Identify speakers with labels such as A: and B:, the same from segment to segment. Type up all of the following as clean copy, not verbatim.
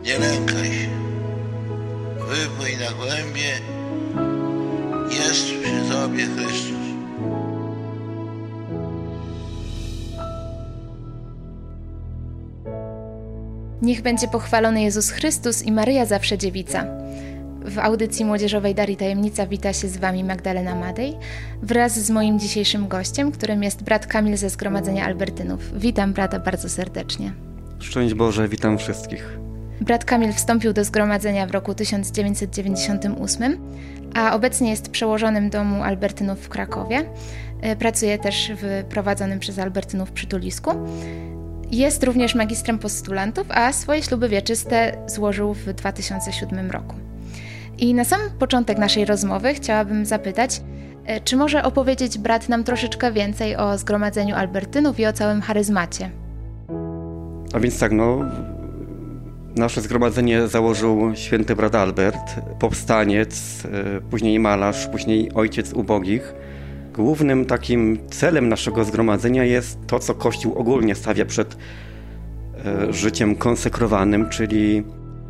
A: Nie lękaj się. Wypłyń na głębie. Jest przy tobie Chrystus.
B: Niech będzie pochwalony Jezus Chrystus i Maryja Zawsze Dziewica. W audycji młodzieżowej Darii Tajemnica wita się z Wami Magdalena Madej wraz z moim dzisiejszym gościem, którym jest brat Kamil ze Zgromadzenia Albertynów. Witam brata bardzo serdecznie.
C: Szczęść Boże, witam wszystkich.
B: Brat Kamil wstąpił do zgromadzenia w roku 1998, a obecnie jest przełożonym domu Albertynów w Krakowie. Pracuje też w prowadzonym przez Albertynów przytulisku. Jest również magistrem postulantów, a swoje śluby wieczyste złożył w 2007 roku. I na sam początek naszej rozmowy chciałabym zapytać, czy może opowiedzieć brat nam troszeczkę więcej o Zgromadzeniu Albertynów i o całym charyzmacie?
C: A więc tak, nasze zgromadzenie założył święty brat Albert, powstaniec, później malarz, później ojciec ubogich. Głównym takim celem naszego zgromadzenia jest to, co Kościół ogólnie stawia przed życiem konsekrowanym, czyli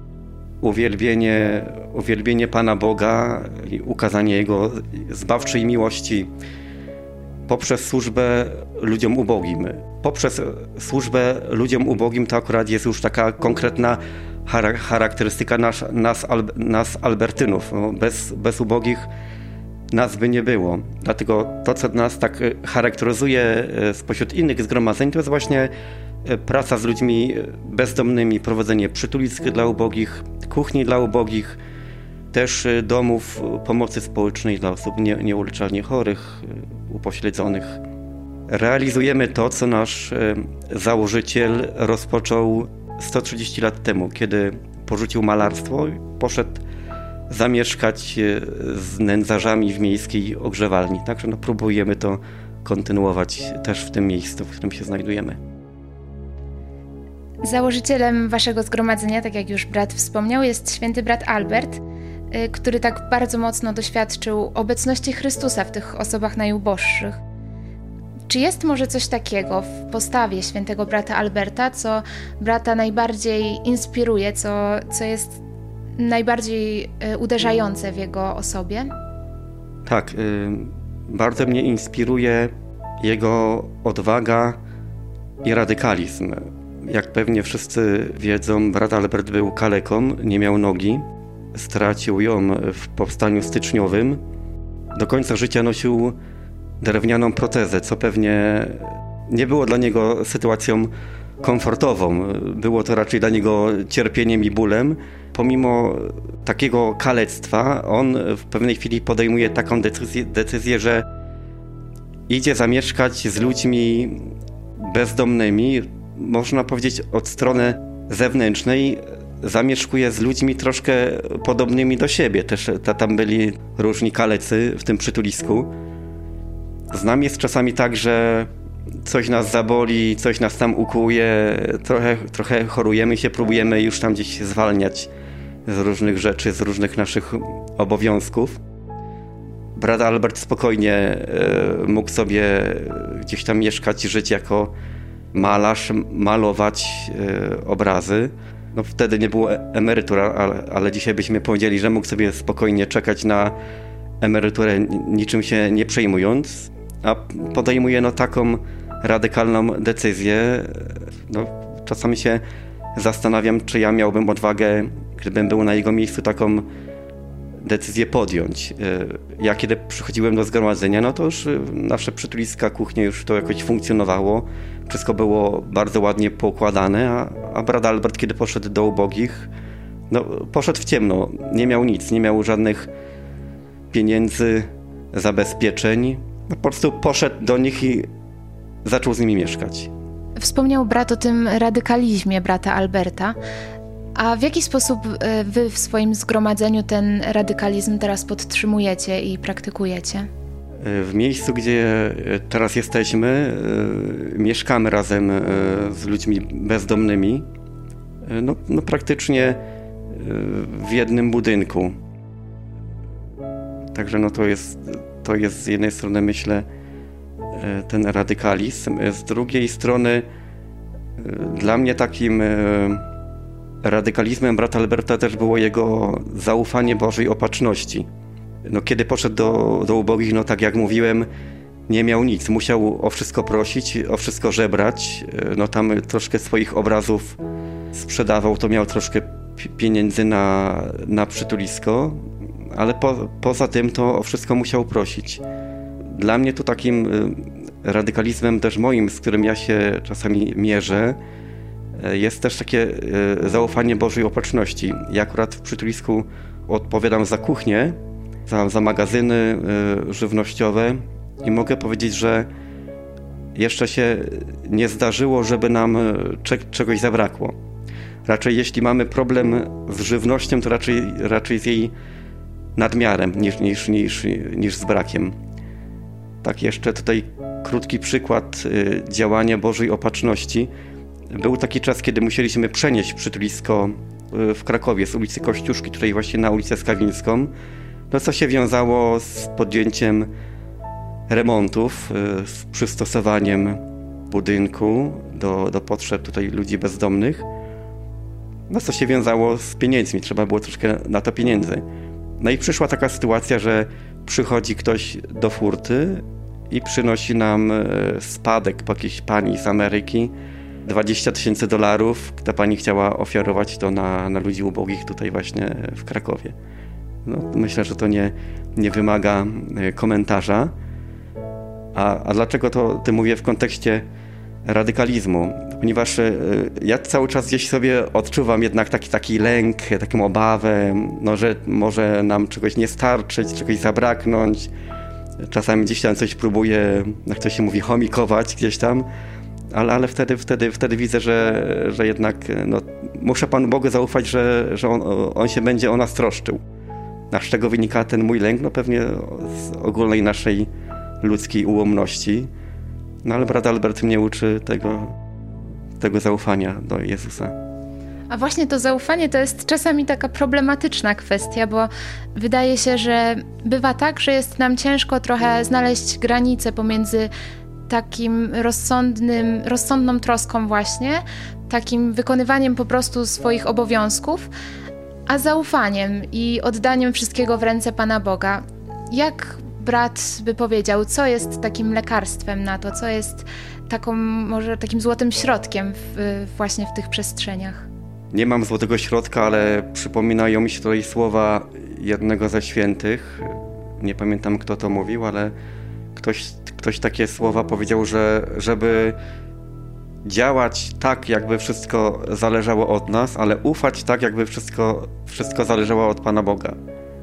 C: uwielbienie Pana Boga i ukazanie Jego zbawczej miłości poprzez służbę ludziom ubogim. Poprzez służbę ludziom ubogim to akurat jest już taka konkretna charakterystyka nas Albertynów. Bez ubogich nas by nie było. Dlatego to, co nas tak charakteryzuje spośród innych zgromadzeń, to jest właśnie praca z ludźmi bezdomnymi, prowadzenie przytulisk dla ubogich, kuchni dla ubogich, też domów pomocy społecznej dla osób nieuleczalnie chorych, upośledzonych. Realizujemy to, co nasz założyciel rozpoczął 130 lat temu, kiedy porzucił malarstwo i poszedł zamieszkać z nędzarzami w miejskiej ogrzewalni. Także próbujemy to kontynuować też w tym miejscu, w którym się znajdujemy.
B: Założycielem waszego zgromadzenia, tak jak już brat wspomniał, jest święty brat Albert, który tak bardzo mocno doświadczył obecności Chrystusa w tych osobach najuboższych. Czy jest może coś takiego w postawie świętego brata Alberta, co brata najbardziej inspiruje, co jest najbardziej uderzające w jego osobie?
C: Tak, bardzo mnie inspiruje jego odwaga i radykalizm. Jak pewnie wszyscy wiedzą, brat Albert był kaleką, nie miał nogi, stracił ją w powstaniu styczniowym. Do końca życia nosił drewnianą protezę, co pewnie nie było dla niego sytuacją komfortową. Było to raczej dla niego cierpieniem i bólem. Pomimo takiego kalectwa, on w pewnej chwili podejmuje taką decyzję, że idzie zamieszkać z ludźmi bezdomnymi. Można powiedzieć, od strony zewnętrznej zamieszkuje z ludźmi troszkę podobnymi do siebie. Też tam byli różni kalecy w tym przytulisku. Z nami jest czasami tak, że coś nas zaboli, coś nas tam ukłuje, trochę chorujemy się, próbujemy już tam gdzieś zwalniać z różnych rzeczy, z różnych naszych obowiązków. Brat Albert spokojnie mógł sobie gdzieś tam mieszkać, żyć jako malarz, malować obrazy. Wtedy nie było emerytur, ale dzisiaj byśmy powiedzieli, że mógł sobie spokojnie czekać na emeryturę, niczym się nie przejmując, a podejmuje taką radykalną decyzję. Czasami się zastanawiam, czy ja miałbym odwagę, gdybym był na jego miejscu, taką decyzję podjąć. Ja kiedy przychodziłem do zgromadzenia, to już nasze przytuliska, kuchnie już to jakoś funkcjonowało. Wszystko było bardzo ładnie poukładane, a brat Albert, kiedy poszedł do ubogich, poszedł w ciemno. Nie miał nic, nie miał żadnych pieniędzy, zabezpieczeń. Po prostu poszedł do nich i zaczął z nimi mieszkać.
B: Wspomniał brat o tym radykalizmie brata Alberta. A w jaki sposób wy w swoim zgromadzeniu ten radykalizm teraz podtrzymujecie i praktykujecie?
C: W miejscu, gdzie teraz jesteśmy, mieszkamy razem z ludźmi bezdomnymi, praktycznie w jednym budynku. Także to jest z jednej strony, myślę, ten radykalizm. Z drugiej strony dla mnie takim radykalizmem brata Alberta też było jego zaufanie Bożej opatrzności. Kiedy poszedł do ubogich, tak jak mówiłem, nie miał nic. Musiał o wszystko prosić, o wszystko żebrać. Tam troszkę swoich obrazów sprzedawał, to miał troszkę pieniędzy na przytulisko, ale poza tym to o wszystko musiał prosić. Dla mnie to takim radykalizmem też moim, z którym ja się czasami mierzę, jest też takie zaufanie Bożej opatrzności. Ja akurat w przytulisku odpowiadam za kuchnię, za magazyny żywnościowe i mogę powiedzieć, że jeszcze się nie zdarzyło, żeby nam czegoś zabrakło. Raczej jeśli mamy problem z żywnością, to raczej z jej nadmiarem niż z brakiem. Tak, jeszcze tutaj krótki przykład działania Bożej opatrzności. Był taki czas, kiedy musieliśmy przenieść przytulisko w Krakowie z ulicy Kościuszki, tutaj właśnie na ulicę Skawińską, co się wiązało z podjęciem remontów, z przystosowaniem budynku do potrzeb tutaj ludzi bezdomnych. Co się wiązało z pieniędzmi, trzeba było troszkę na to pieniędzy. I przyszła taka sytuacja, że przychodzi ktoś do furty i przynosi nam spadek po jakiejś pani z Ameryki, $20,000. Ta pani chciała ofiarować to na ludzi ubogich tutaj właśnie w Krakowie. Myślę, że to nie wymaga komentarza. A dlaczego to mówię w kontekście radykalizmu? Ponieważ ja cały czas gdzieś sobie odczuwam jednak taki lęk, taką obawę, że może nam czegoś nie starczyć, czegoś zabraknąć. Czasami gdzieś tam coś próbuję, jak to się mówi, chomikować gdzieś tam, ale wtedy widzę, że jednak muszę Panu Bogu zaufać, że on się będzie o nas troszczył. Z czego wynika ten mój lęk? Pewnie z ogólnej naszej ludzkiej ułomności. Ale brat Albert mnie uczy tego zaufania do Jezusa.
B: A właśnie to zaufanie to jest czasami taka problematyczna kwestia, bo wydaje się, że bywa tak, że jest nam ciężko trochę znaleźć granicę pomiędzy takim rozsądną troską właśnie, takim wykonywaniem po prostu swoich obowiązków, a zaufaniem i oddaniem wszystkiego w ręce Pana Boga. Jak brat by powiedział, co jest takim lekarstwem na to, co jest może takim złotym środkiem właśnie w tych przestrzeniach?
C: Nie mam złotego środka, ale przypominają mi się tutaj słowa jednego ze świętych. Nie pamiętam, kto to mówił, ale ktoś takie słowa powiedział, że żeby działać tak, jakby wszystko zależało od nas, ale ufać tak, jakby wszystko zależało od Pana Boga.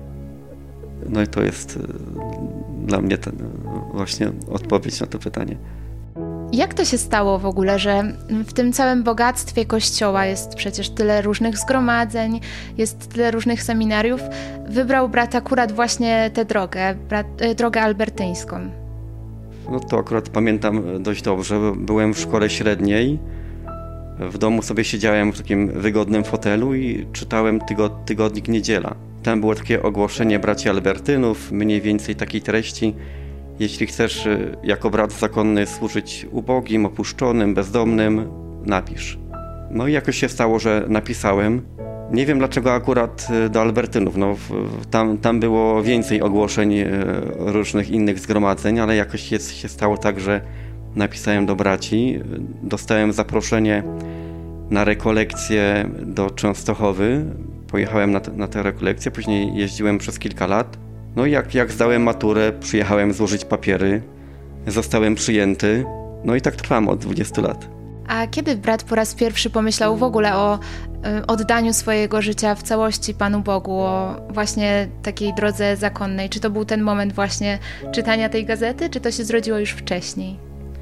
C: I to jest dla mnie właśnie odpowiedź na to pytanie.
B: Jak to się stało w ogóle, że w tym całym bogactwie Kościoła jest przecież tyle różnych zgromadzeń, jest tyle różnych seminariów, wybrał brat akurat właśnie tę drogę albertyńską?
C: To akurat pamiętam dość dobrze. Byłem w szkole średniej. W domu sobie siedziałem w takim wygodnym fotelu i czytałem tygodnik Niedziela. Tam było takie ogłoszenie braci Albertynów, mniej więcej takiej treści. Jeśli chcesz jako brat zakonny służyć ubogim, opuszczonym, bezdomnym, napisz. I jakoś się stało, że napisałem. Nie wiem dlaczego akurat do Albertynów. Tam było więcej ogłoszeń różnych innych zgromadzeń, ale jakoś się stało tak, że napisałem do braci. Dostałem zaproszenie na rekolekcję do Częstochowy. Pojechałem na tę rekolekcję, później jeździłem przez kilka lat. Jak zdałem maturę, przyjechałem złożyć papiery, zostałem przyjęty, i tak trwam od 20 lat.
B: A kiedy brat po raz pierwszy pomyślał w ogóle o oddaniu swojego życia w całości Panu Bogu, o właśnie takiej drodze zakonnej? Czy to był ten moment właśnie czytania tej gazety, czy to się zrodziło już wcześniej?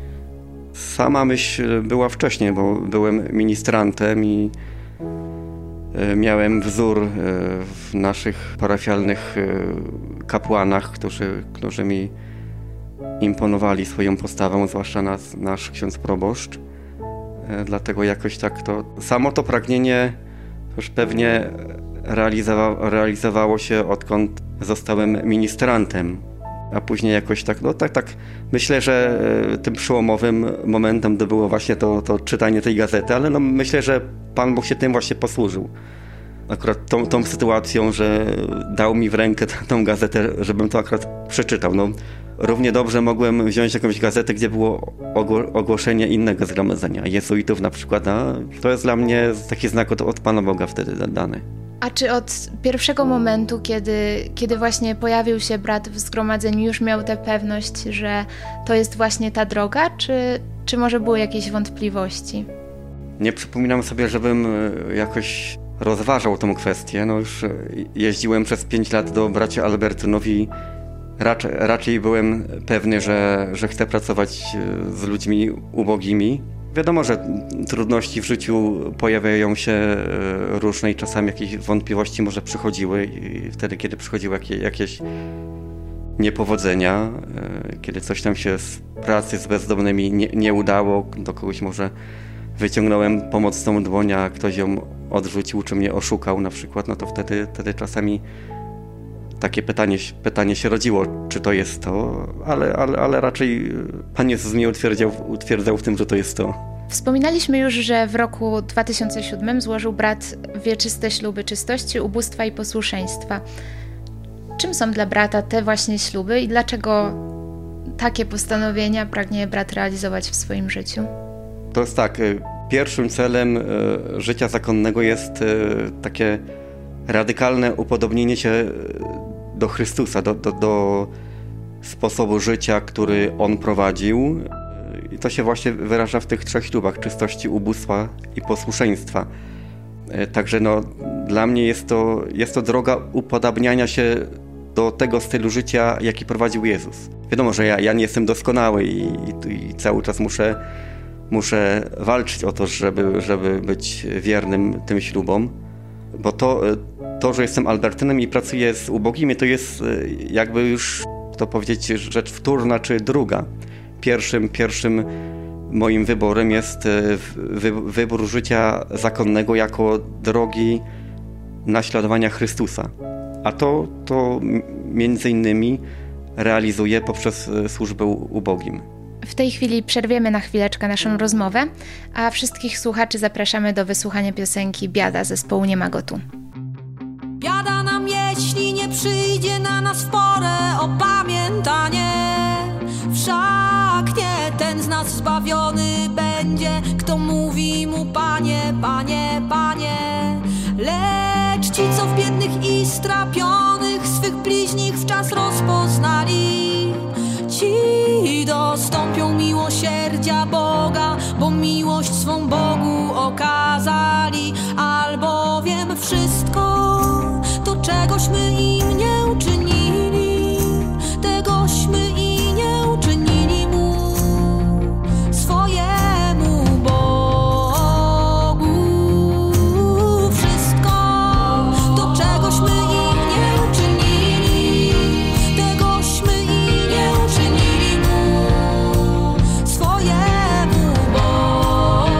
C: Sama myśl była wcześniej, bo byłem ministrantem i miałem wzór w naszych parafialnych kapłanach, którzy mi imponowali swoją postawą, zwłaszcza nasz ksiądz proboszcz. Dlatego jakoś tak samo to pragnienie już pewnie realizowało się, odkąd zostałem ministrantem. a później jakoś tak, myślę, że tym przełomowym momentem to było właśnie to czytanie tej gazety, ale no myślę, że Pan Bóg się tym właśnie posłużył. Akurat tą sytuacją, że dał mi w rękę tą gazetę, żebym to akurat przeczytał. No, równie dobrze mogłem wziąć jakąś gazetę, gdzie było ogłoszenie innego zgromadzenia, jezuitów na przykład, a to jest dla mnie taki znak od Pana Boga wtedy dany.
B: A czy od pierwszego momentu, kiedy właśnie pojawił się brat w zgromadzeniu, już miał tę pewność, że to jest właśnie ta droga, czy może były jakieś wątpliwości?
C: Nie przypominam sobie, żebym jakoś rozważał tą kwestię. No już jeździłem przez 5 lat do braci Albertynów i raczej byłem pewny, że chcę pracować z ludźmi ubogimi. Wiadomo, że trudności w życiu pojawiają się różne i czasami jakieś wątpliwości może przychodziły i wtedy, kiedy przychodziły jakieś niepowodzenia, kiedy coś tam się z pracy z bezdomnymi nie udało, do kogoś może wyciągnąłem pomocną dłoń, a ktoś ją odrzucił, czy mnie oszukał na przykład, no to wtedy czasami takie pytanie się rodziło, czy to jest to, ale raczej Pan Jezus mnie utwierdzał w tym, że to jest to.
B: Wspominaliśmy już, że w roku 2007 złożył brat wieczyste śluby czystości, ubóstwa i posłuszeństwa. Czym są dla brata te właśnie śluby i dlaczego takie postanowienia pragnie brat realizować w swoim życiu?
C: To jest tak, pierwszym celem życia zakonnego jest takie radykalne upodobnienie się do Chrystusa, do sposobu życia, który On prowadził. I to się właśnie wyraża w tych 3 ślubach: czystości, ubóstwa i posłuszeństwa. Także no, dla mnie jest to droga upodabniania się do tego stylu życia, jaki prowadził Jezus. Wiadomo, że ja nie jestem doskonały i cały czas muszę walczyć o to, żeby być wiernym tym ślubom, bo to, że jestem Albertynem i pracuję z ubogimi, to jest jakby już, to powiedzieć, rzecz wtórna czy druga. Pierwszym moim wyborem jest wybór życia zakonnego jako drogi naśladowania Chrystusa. A to między innymi realizuję poprzez służbę ubogim.
B: W tej chwili przerwiemy na chwileczkę naszą rozmowę, a wszystkich słuchaczy zapraszamy do wysłuchania piosenki Biada zespołu Nie ma go tu.
D: Biada nam, jeśli nie przyjdzie na nas w porę opamiętanie. Wszak nie ten z nas zbawiony będzie, kto mówi mu Panie, Panie, Panie. Lecz ci, co w biednych i strapionych swych bliźnich wczas rozpoznali, ci dostąpią miłosierdzia Boga, bo miłość swą Bogu okazali. Albowiem wszystko to, czegośmy im nie uczynili, tegośmy i nie uczynili mu, swojemu Bogu. Wszystko to, czegośmy im nie uczynili, tegośmy i nie uczynili mu, swojemu Bogu.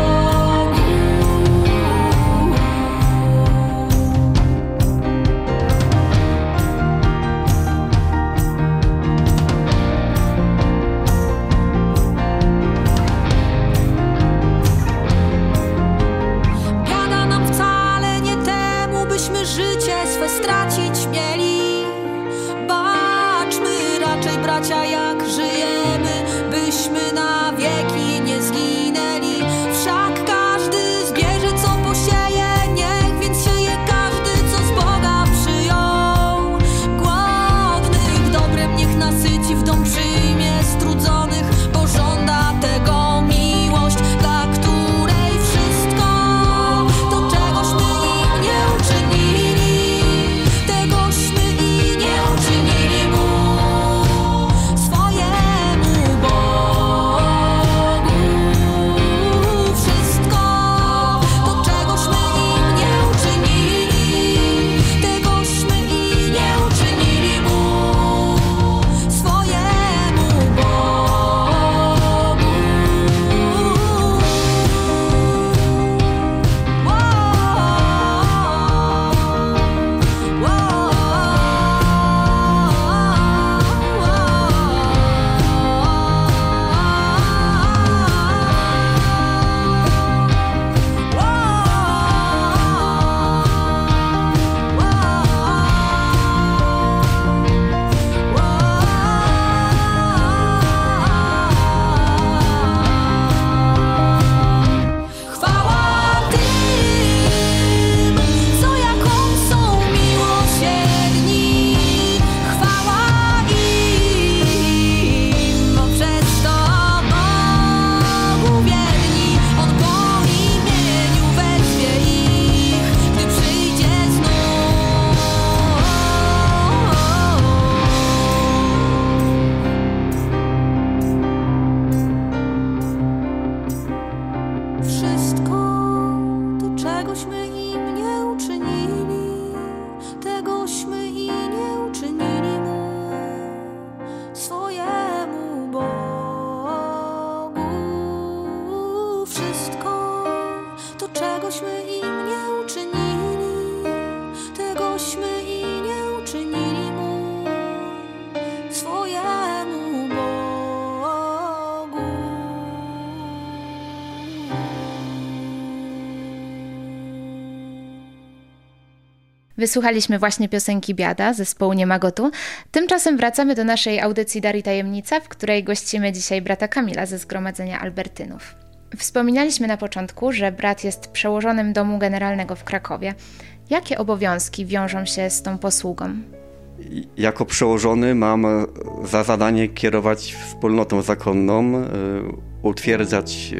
B: Wysłuchaliśmy właśnie piosenki Biada zespołu Niemagotu. Tymczasem wracamy do naszej audycji Dar i Tajemnica, w której gościmy dzisiaj brata Kamila ze Zgromadzenia Albertynów. Wspominaliśmy na początku, że brat jest przełożonym Domu Generalnego w Krakowie. Jakie obowiązki wiążą się z tą posługą?
C: Jako przełożony mam za zadanie kierować wspólnotą zakonną, utwierdzać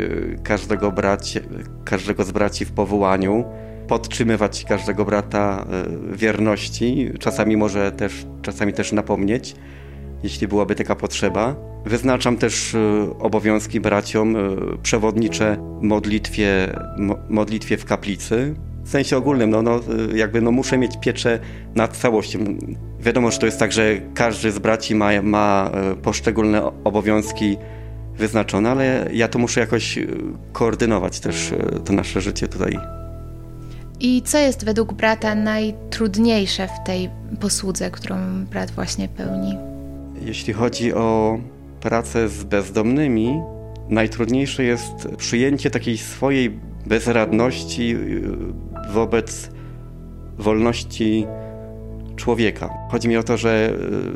C: każdego z braci w powołaniu, podtrzymywać każdego brata w wierności, czasami też napomnieć, jeśli byłaby taka potrzeba. Wyznaczam też obowiązki braciom przewodnicze modlitwie w kaplicy. W sensie ogólnym, muszę mieć pieczę nad całością. Wiadomo, że to jest tak, że każdy z braci ma poszczególne obowiązki wyznaczone, ale ja to muszę jakoś koordynować też to nasze życie tutaj.
B: I co jest według brata najtrudniejsze w tej posłudze, którą brat właśnie pełni?
C: Jeśli chodzi o pracę z bezdomnymi, najtrudniejsze jest przyjęcie takiej swojej bezradności wobec wolności człowieka. Chodzi mi o to, że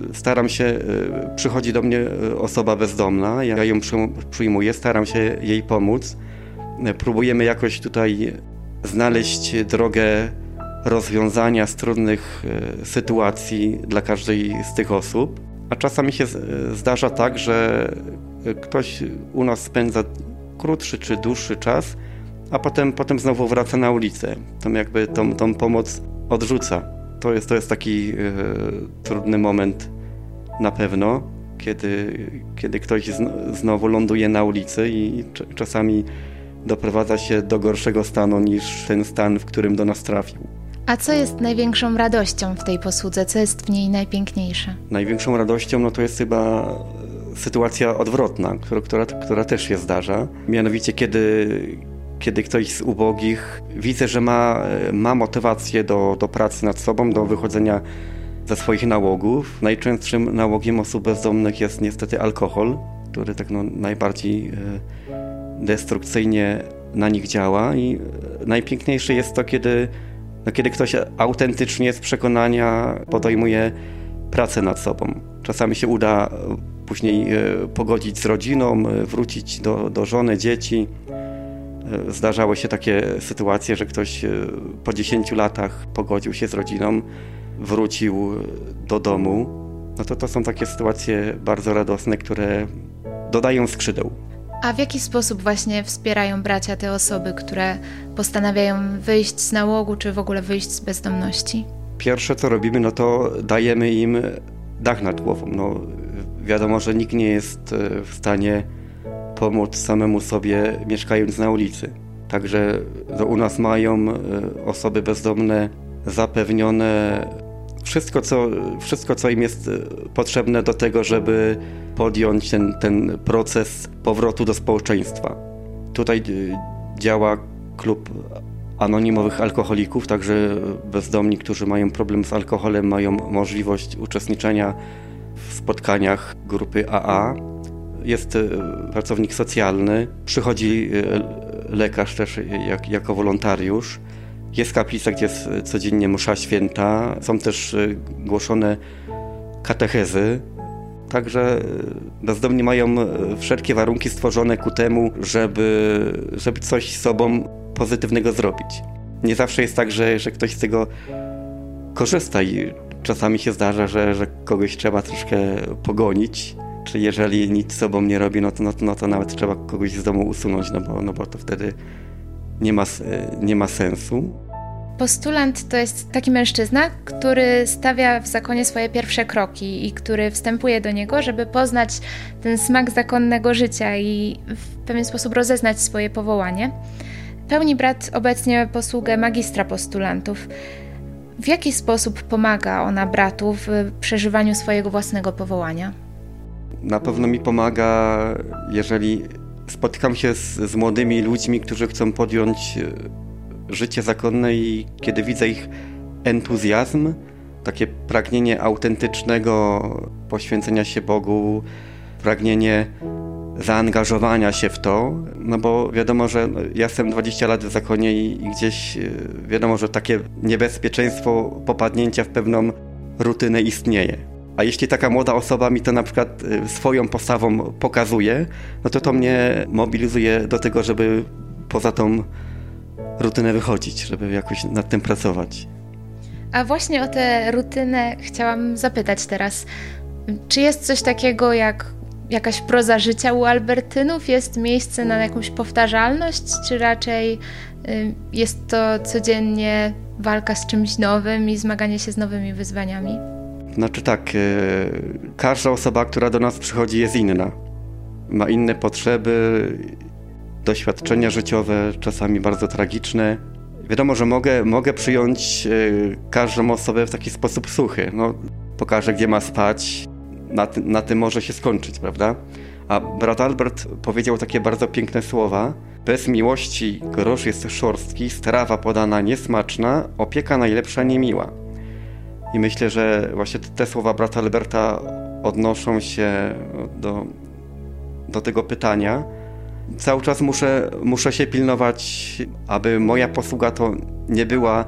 C: przychodzi do mnie osoba bezdomna, ja ją przyjmuję, staram się jej pomóc. Próbujemy jakoś tutaj znaleźć drogę rozwiązania z trudnych sytuacji dla każdej z tych osób. A czasami się zdarza tak, że ktoś u nas spędza krótszy czy dłuższy czas, a potem znowu wraca na ulicę. Tą pomoc odrzuca. To jest taki trudny moment na pewno, kiedy ktoś znowu ląduje na ulicy i czasami doprowadza się do gorszego stanu niż ten stan, w którym do nas trafił.
B: A co jest największą radością w tej posłudze? Co jest w niej najpiękniejsze?
C: Największą radością to jest chyba sytuacja odwrotna, która też się zdarza. Mianowicie kiedy ktoś z ubogich widzę, że ma motywację do pracy nad sobą, do wychodzenia ze swoich nałogów. Najczęstszym nałogiem osób bezdomnych jest niestety alkohol, który najbardziej destrukcyjnie na nich działa i najpiękniejsze jest to, kiedy ktoś autentycznie z przekonania podejmuje pracę nad sobą. Czasami się uda później pogodzić z rodziną, wrócić do żony, dzieci. Zdarzały się takie sytuacje, że ktoś po 10 latach pogodził się z rodziną, wrócił do domu. To są takie sytuacje bardzo radosne, które dodają skrzydeł.
B: A w jaki sposób właśnie wspierają bracia te osoby, które postanawiają wyjść z nałogu, czy w ogóle wyjść z bezdomności?
C: Pierwsze co robimy, to dajemy im dach nad głową. Wiadomo, że nikt nie jest w stanie pomóc samemu sobie mieszkając na ulicy. Także u nas mają osoby bezdomne zapewnione wszystko, co im jest potrzebne do tego, żeby podjąć ten proces powrotu do społeczeństwa. Tutaj działa klub anonimowych alkoholików, także bezdomni, którzy mają problem z alkoholem, mają możliwość uczestniczenia w spotkaniach grupy AA. Jest pracownik socjalny, przychodzi lekarz też jako wolontariusz. Jest kaplica, gdzie jest codziennie msza święta. Są też głoszone katechezy. Także bezdomni mają wszelkie warunki stworzone ku temu, żeby coś z sobą pozytywnego zrobić. Nie zawsze jest tak, że ktoś z tego korzysta i czasami się zdarza, że kogoś trzeba troszkę pogonić. Czy jeżeli nic z sobą nie robi, to nawet trzeba kogoś z domu usunąć, bo to wtedy nie ma sensu.
B: Postulant to jest taki mężczyzna, który stawia w zakonie swoje pierwsze kroki i który wstępuje do niego, żeby poznać ten smak zakonnego życia i w pewien sposób rozeznać swoje powołanie. Pełni brat obecnie posługę magistra postulantów. W jaki sposób pomaga ona bratu w przeżywaniu swojego własnego powołania?
C: Na pewno mi pomaga, jeżeli spotykam się z młodymi ludźmi, którzy chcą podjąć życie zakonne i kiedy widzę ich entuzjazm, takie pragnienie autentycznego poświęcenia się Bogu, pragnienie zaangażowania się w to, no bo wiadomo, że ja jestem 20 lat w zakonie i gdzieś wiadomo, że takie niebezpieczeństwo popadnięcia w pewną rutynę istnieje. A jeśli taka młoda osoba mi to na przykład swoją postawą pokazuje, no to mnie mobilizuje do tego, żeby poza tą rutynę wychodzić, żeby jakoś nad tym pracować.
B: A właśnie o tę rutynę chciałam zapytać teraz. Czy jest coś takiego jak jakaś proza życia u Albertynów? Jest miejsce na jakąś powtarzalność, czy raczej jest to codziennie walka z czymś nowym i zmaganie się z nowymi wyzwaniami?
C: Znaczy tak, każda osoba, która do nas przychodzi, jest inna. Ma inne potrzeby, doświadczenia życiowe, czasami bardzo tragiczne. Wiadomo, że mogę przyjąć każdą osobę w taki sposób suchy. No, pokażę, gdzie ma spać, na tym może się skończyć, prawda? A brat Albert powiedział takie bardzo piękne słowa. Bez miłości grosz jest szorstki, strawa podana niesmaczna, opieka najlepsza niemiła. I myślę, że właśnie te słowa brata Alberta odnoszą się do tego pytania. Cały czas muszę się pilnować, aby moja posługa to nie była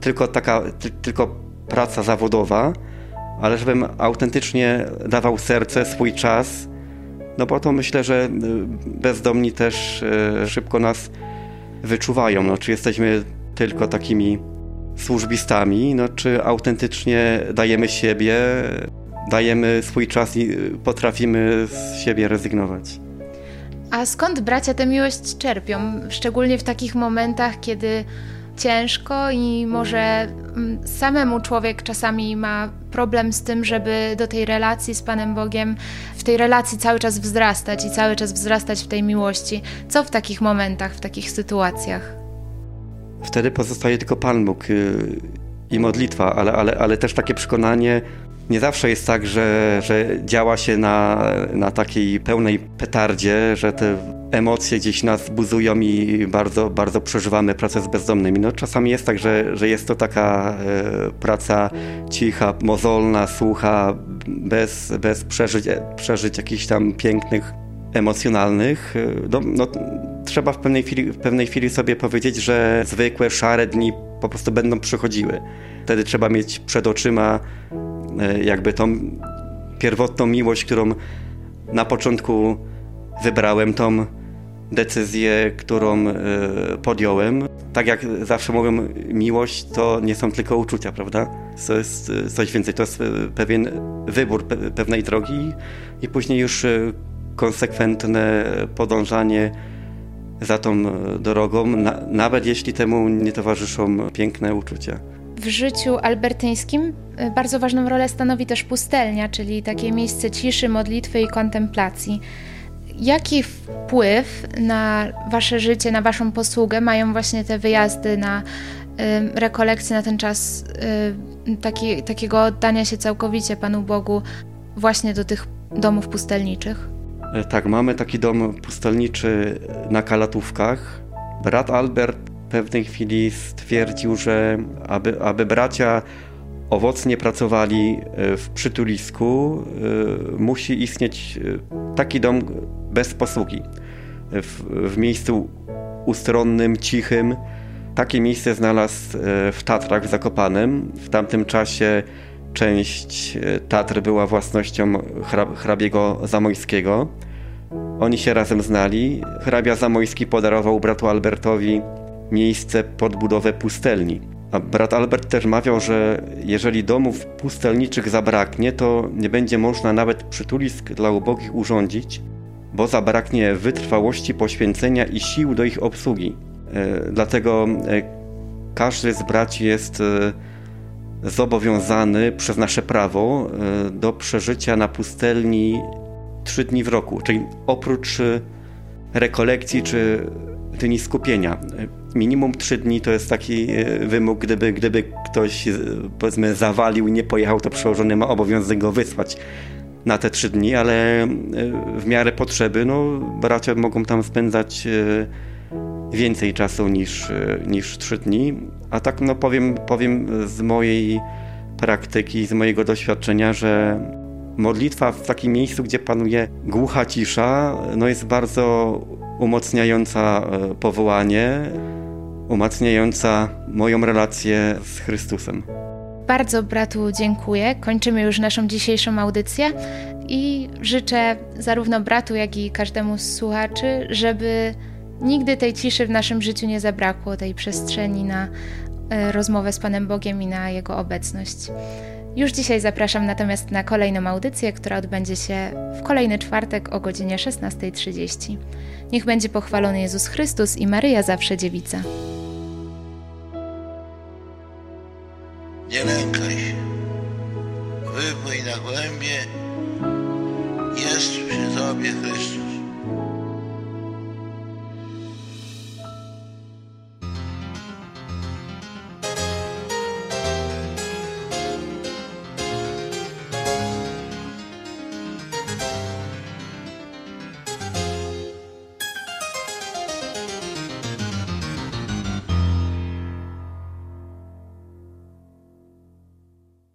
C: tylko praca zawodowa, ale żebym autentycznie dawał serce, swój czas, no bo to myślę, że bezdomni też szybko nas wyczuwają, no, czy jesteśmy tylko takimi służbistami, no, czy autentycznie dajemy siebie, dajemy swój czas i potrafimy z siebie rezygnować.
B: A skąd bracia tę miłość czerpią? Szczególnie w takich momentach, kiedy ciężko i może samemu człowiek czasami ma problem z tym, żeby do tej relacji z Panem Bogiem, w tej relacji cały czas wzrastać i cały czas wzrastać w tej miłości. Co w takich momentach, w takich sytuacjach?
C: Wtedy pozostaje tylko Pan Bóg i modlitwa, ale też takie przekonanie. Nie zawsze jest tak, że działa się na takiej pełnej petardzie, że te emocje gdzieś nas buzują i bardzo, bardzo przeżywamy pracę z bezdomnymi. No, czasami jest tak, że jest to taka praca cicha, mozolna, sucha, bez przeżyć jakichś tam pięknych, emocjonalnych. No, trzeba w pewnej chwili sobie powiedzieć, że zwykłe, szare dni po prostu będą przychodziły. Wtedy trzeba mieć przed oczyma jakby tą pierwotną miłość, którą na początku wybrałem, tą decyzję, którą podjąłem. Tak jak zawsze mówią, miłość to nie są tylko uczucia, prawda? To jest coś więcej, to jest pewien wybór pewnej drogi i później już konsekwentne podążanie za tą drogą, nawet jeśli temu nie towarzyszą piękne uczucia.
B: W życiu albertyńskim bardzo ważną rolę stanowi też pustelnia, czyli takie miejsce ciszy, modlitwy i kontemplacji. Jaki wpływ na wasze życie, na waszą posługę mają właśnie te wyjazdy na rekolekcje, na ten czas takiego oddania się całkowicie Panu Bogu właśnie do tych domów pustelniczych?
C: Tak, mamy taki dom pustelniczy na Kalatówkach. Brat Albert w pewnej chwili stwierdził, że aby bracia owocnie pracowali w przytulisku, musi istnieć taki dom bez posługi. W miejscu ustronnym, cichym. Takie miejsce znalazł w Tatrach w Zakopanem. W tamtym czasie część Tatr była własnością hrabiego Zamojskiego. Oni się razem znali. Hrabia Zamojski podarował bratu Albertowi miejsce pod budowę pustelni. A brat Albert też mawiał, że jeżeli domów pustelniczych zabraknie, to nie będzie można nawet przytulisk dla ubogich urządzić, bo zabraknie wytrwałości, poświęcenia i sił do ich obsługi. Dlatego każdy z braci jest zobowiązany przez nasze prawo do przeżycia na pustelni 3 dni w roku, czyli oprócz rekolekcji czy dni skupienia. Minimum 3 dni to jest taki wymóg, gdyby ktoś, powiedzmy, zawalił i nie pojechał, to przełożony ma obowiązek go wysłać na te 3 dni, ale w miarę potrzeby, no, bracia mogą tam spędzać więcej czasu niż 3 dni. A tak, no, powiem z mojej praktyki, z mojego doświadczenia, że Modlitwa w takim miejscu, gdzie panuje głucha cisza, jest bardzo umacniająca powołanie, umacniająca moją relację z Chrystusem.
B: Bardzo bratu dziękuję. Kończymy już naszą dzisiejszą audycję i życzę zarówno bratu, jak i każdemu z słuchaczy, żeby nigdy tej ciszy w naszym życiu nie zabrakło, tej przestrzeni na rozmowę z Panem Bogiem i na Jego obecność. Już dzisiaj zapraszam natomiast na kolejną audycję, która odbędzie się w kolejny czwartek o godzinie 16:30. Niech będzie pochwalony Jezus Chrystus i Maryja zawsze dziewica.
A: Nie lękaj się, wypłyń na głębie, jest przy tobie Chrystus.